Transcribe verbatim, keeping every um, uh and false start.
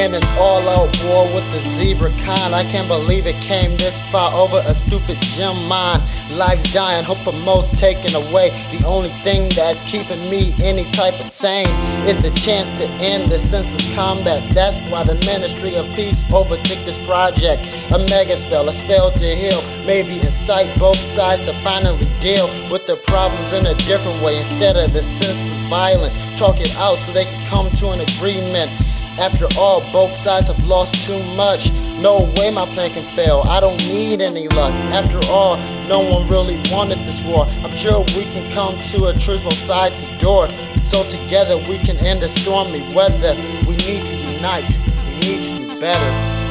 in an all-out war with the zebra kind. I can't believe it came this far over a stupid gem mine. Lives dying, hope for most taken away. The only thing that's keeping me any type of sane is the chance to end the senseless combat. That's why the Ministry of Peace overtook this project. A mega spell, a spell to heal, maybe incite both sides to finally deal with the problems in a different way. Instead of the senseless violence, talk it out so they can come to an agreement. After all, both sides have lost too much. No way my plan can fail, I don't need any luck. After all, no one really wanted this war. I'm sure we can come to a truce, both sides adore. So together we can end the stormy weather. We need to unite, we need to do better.